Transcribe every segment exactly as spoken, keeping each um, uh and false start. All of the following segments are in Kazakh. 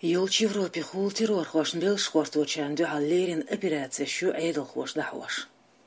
Ёлч Европе хул террор хош бел шкорточан дю халлерин операция шу эйдл хош дахош.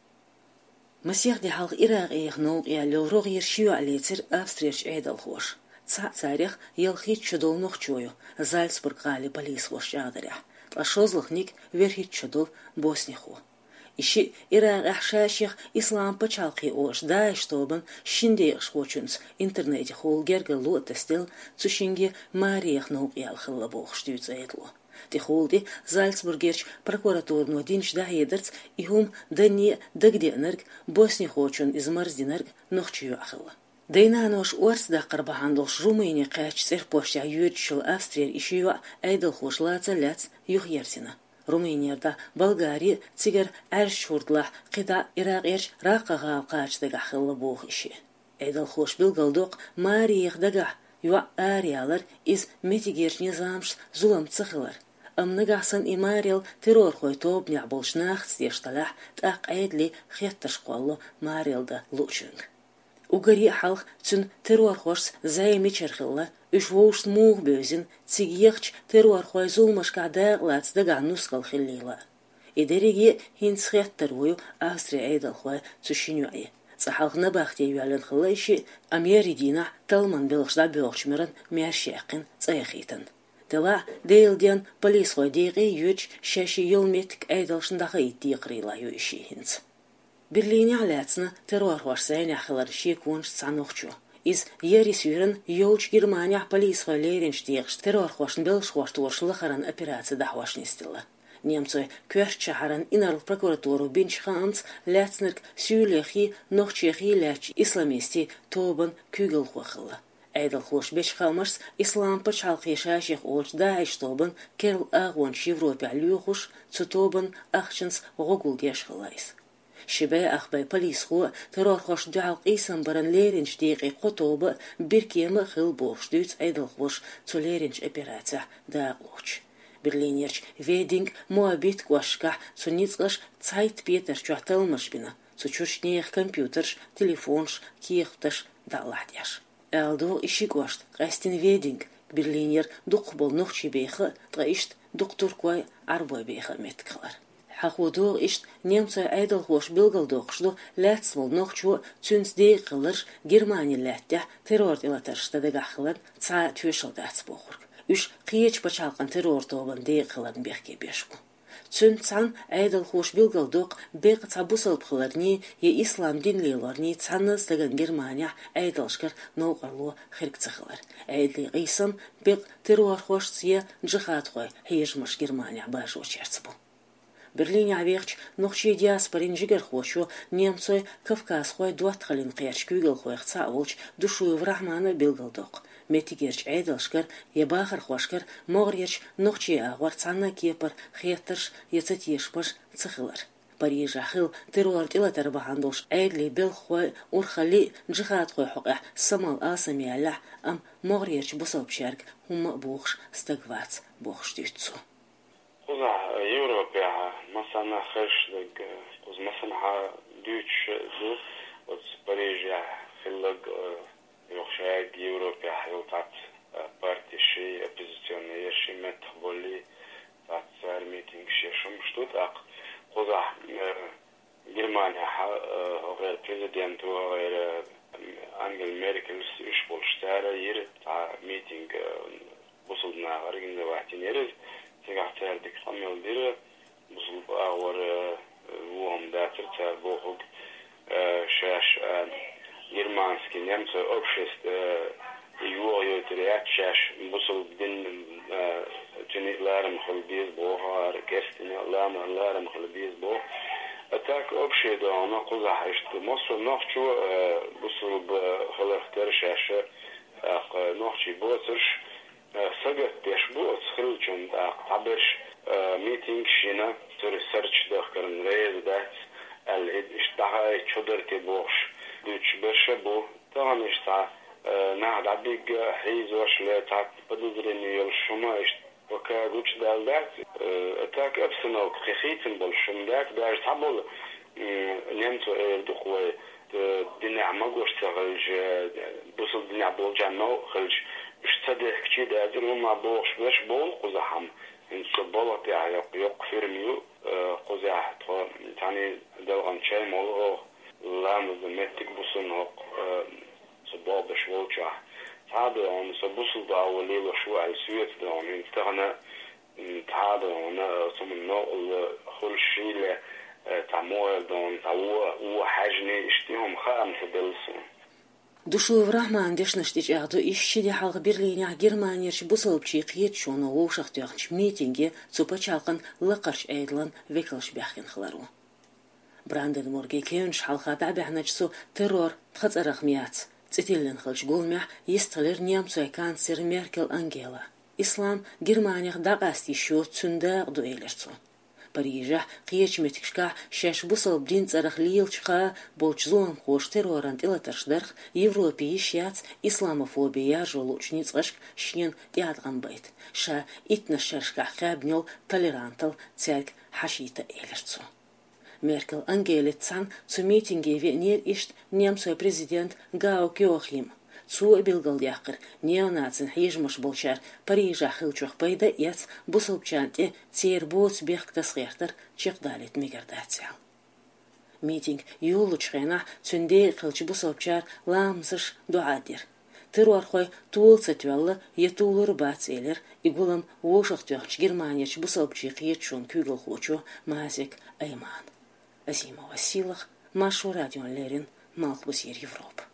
Масих ди халк Ирак эйх ног я лёврог ершиу алетер австрияч эйдл хош. Ца царих елхит чудол ног чую. Зальцбург гали полис хош чадаря. Тлашозлых ник верхит чудол босниху. Иши Ирак ахшаших ислам пачалки ош дай штобан шиндех швочунс интернете хол герга лотестел цушинге мариях ног ял хиллабох штюц эйдло. Ти холди Зальцбургерч прокуратурну динч да едерц ихум дани дагденерг босни хочун из марздинерг нохчую ахилла. Дейнанош орс да карбахандош Румыния кач серпошя юрчил Австрия ишива эйдл хош лацаляц юх ерсина. Румынияда Болгария цигер әршурдла қида Ирак ерш рақаға қачдыға қылы боқ іші. Эйдл хош білгалдоқ мариехдага юа ариялар из метигерш низамш зулам цықылар. Амнагасан имарил террор хой тобня болшнах стешталах так эйдли хетташ қолу марилда лучинг. Угари халх цун террор хош займи черхилла үш воушт мух бөзін цигиехч террор хой зулмашка дағлац дага нускал хиллила. Идереги хинцхеттер вою Австрия эйдл хой цушинюай. Цахалхна бахте юален хиллайши Америдина талман белшда бёрчмерен мершеқин цайхитен. Тела дейлден полис хой дейги юч шаши юлметик эйдлшындағы иттиқрила юиши хинц. Берлине аляцна террор хош ахылар шикунш цанухчу. Из ерисюрен Ёлч Германия полис лерин штиекш террор хошн белш хоштуошлахаран операция дахвашнистила. Немцы кверчахаран инарл прокуратуру бинчханц ляцнерк сюлехи нохчехи ляч исламисти тобан күгел хохылла. Эйдл хош бешхалмаш ислам пачалхи шаших олч даиш тобан керл агонч Европе алюхуш цутобан ахчинс гогул дешхалайс. شبه أخبار پلیس خو ترار خوش دعوق ایسان برن لیرنج دیگه قطوبه برکیم خیل بوش دوت ایدل خوش تو لیرنج اپراتیا داغلوچ. برلینیرچ ویدینگ موابیت گوشکه تو نیزگش تایت بیتر چو تلمش بینه تو چوش نیخ کمپیوترش تلفونش کیختش دالاتیش. الدو ایشی گوشت قاستین ویدینگ برلینیر دقبل نخچی بیخه تغیشت دکتر کوی عربای بیخه متکلر. حقودوغ اشت немцы эйдл хош билгалдоқшду ләтсвол нохчу цүнс дейқылыр Германия ләття террор илатаршта дегахылар ца тюшыл дәц боғырг. Үш қиеч бачалқан террор тобын дейқыларын бехке бешку. Цүн цан эйдл хош билгалдоқ беқ цабусыл пқыларни е ислам динлиларни цаныз деген Германия эйдлшкар ноғарлу хиркцықылар. Эйдли ғисам беқ террор хош ция джихад хой хейжмаш Германия баш очерцбу. Берлине авехч нохчи диаспорин жигер хошо немцой Кавказ хой дуатхалин қияч күгел хойх цаулч душу в рахмана билгалдоқ. Метигерч эйдалшкар ебахар хошкар моғрерч нохчи ағвар цанна кепар хеттерш ецетешпаш цихылар. Париж ахил террор тилатар бахандош эйдли бел хой урхали джихад хой хоқя самал асами аллах ам моғрерч бусапшарк хума бухш стагвац бухш дюцу. Куза Европа مثلا خرج لك قز مثلا دوتش دو от Парижа хиллаг يخشى Европа حيوطات партии оппозиционные шимет воли от царь митинг шешум что так куза Германия غير президент غير Ангела Меркель ишбол штара ир митинг وصلنا غير وقتين تيغتر ديك خميل دير بزلب أور وهم داتر تابوخوك شاش يرمانسكي نمسا أبشست يوغ يوتريات شاش بزلب دين جنيد لارم خلبيز بوها ركستين لارم لارم خلبيز بوه أتاك أبشيد أنا قزح اشت مصر نخشو بزلب خلختر شاش نخشي بوترش سجت بيش بوت خلجن تعبش ميتينج شينا تو ريسيرش داخل ريز دات ال اشتغل شدر تبوش دوتش برشة بو طبعا اشتغل نهاد عبيق حيز وش لا تعب بدرني يلشما اشت وكا دوتش دال دات اتاك ابسنا وخيخيتن بالشم دات داش تعبول نيمتو دخوي دنيا مقوش تغلج بوصل دنيا بولجانو خلج اشت صدق كتير ده ما بوش بش بول قزحم إن شبالة يعني يق فيرميو قزح يعني ده عن شيء ماله لام زمتك بوسن هق صباب بشوجه هذا عن سبوسل ده أولي وشو على سويت ده عن تغنى هذا عن سمنا كل شيء تعمل ده عن هو هو حاجني اشتيهم خام تدلسون دوشو ورحمن ديش نشتيج اغدو إيش دي حلقة برلين جرمانيا شبوصل بشيقيت شونو ووشخت يغنش ميتينجي سوبا چالقن لقرش ايدلن ويكلش بيحكين خلارو براندن مورجي كيونش حلقة بعبعنجسو ترور تخص رقميات تتيلن خلش قولمح يستغلر نيام سوي كانسر ميركل أنجيلا إسلام جرمانيا داقاستي شو تسنداق دو إيلرسو بريجة قيش متكشكا شاش بوصل بدين ترخ ليلشقا بولچزون خوش ترورانت إلا ترشدرخ يوروبي شيات إسلاموفوبيا جولوچ نيцغشك شين تيادغن بيت شا إتنا شرشكا خابنيل توليرانتل تيرك حشيتا إيلرسو ميركل أنجيلي تسان تسو ميتينجي في نير إشت نيامسوي بريزيدنت غاو كيوخيم تسو بيلغل ياقر نيوناتسن حيجمش بولشار بريجا خلچوخ بيدا يات بوصل بچانتي تير بوت بيخ تسخيرتر چيق دالت ميگرداتسيال ميتينج يولو چخينا تسندي خلچ بوصل بچار لامسش دعادير تروار خوي تول ستوالله يتولر باتسيلر يقولم ووشخ تيوخش جرمانيا بوصل بچيقيت شون كيغل خوچو ماسك أيمان أزيما وسيلخ ماشو راديون ليرين مالك بسير يوروب